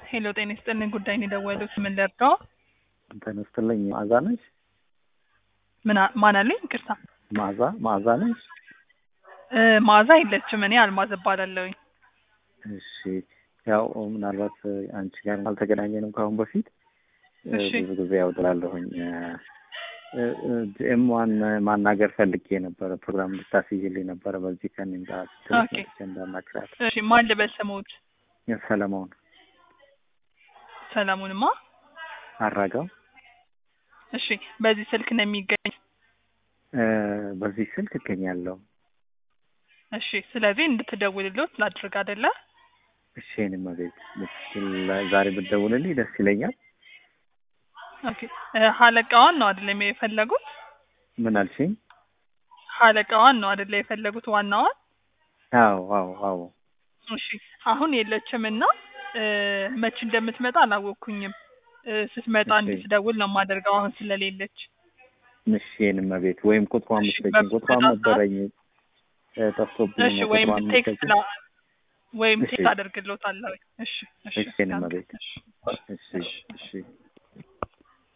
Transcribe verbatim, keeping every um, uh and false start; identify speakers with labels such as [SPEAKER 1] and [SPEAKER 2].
[SPEAKER 1] ሄሎ ጤና ይስጥልኝ ጉዳይ ነው የደወሉት ምን ልርዳው?
[SPEAKER 2] ጤና ይስጥልኝ መዓዛ ነሽ?
[SPEAKER 1] ምን ማን አለኝ? ይቅርታ
[SPEAKER 2] መዓዛ መዓዛ ነሽ?
[SPEAKER 1] እ መዓዛ የለችም እኔ አልማዝ እባላለሁኝ።
[SPEAKER 2] እሺ ያው ምናልባት አንቺ ጋር አልተገናኘንም ከአሁን በፊት
[SPEAKER 1] እሺ
[SPEAKER 2] ብዙ ጊዜ ያውጥላለሁኝ ጂኤም ዋን ማናገር ፈልጌ ነበር ፕሮግራም ልታስይልኝ ነበር በዚህ ቀን እንዳት ትልቅ እንዳናክራት።
[SPEAKER 1] እሺ ማን ልበል ስሙት?
[SPEAKER 2] ሰለሞን
[SPEAKER 1] ሰለሞንማ
[SPEAKER 2] አራጋው።
[SPEAKER 1] እሺ በዚህ ስልክ ነው የሚገኝ?
[SPEAKER 2] እ በዚህ ስልክ እገኛለሁ።
[SPEAKER 1] እሺ ስለዚህ እንድትደውልልዎት ላድርግ አይደለ?
[SPEAKER 2] እሺ እኔም ማለት ዛሬ ብትደውልልኝ ደስ ይለኛል።
[SPEAKER 1] ኦኬ ሀለቃዋን ነው አይደል የፈለጉት?
[SPEAKER 2] ምን አልሽኝ?
[SPEAKER 1] ሀለቃዋን ነው አይደል የፈለጉት ዋናዋን?
[SPEAKER 2] አዎ አዎ አዎ።
[SPEAKER 1] እሺ አሁን የለችምና መች እንደምትመጣ አላወኩኝም። ስትመጣ እንድትደውል ነው የማደርገው አሁን ስለሌለች።
[SPEAKER 2] እሺ እኔም ማለት ወይም ቁጥሯን መስጠኝ ቁጥሯን ነበረኝ ጠፍቶብኝ
[SPEAKER 1] እሺ ወይም ቴክስት ላ ወይም ቴክስት አደርግልዎታለሁ። እሺ እሺ
[SPEAKER 2] እሺ እኔም ማለት እሺ እሺ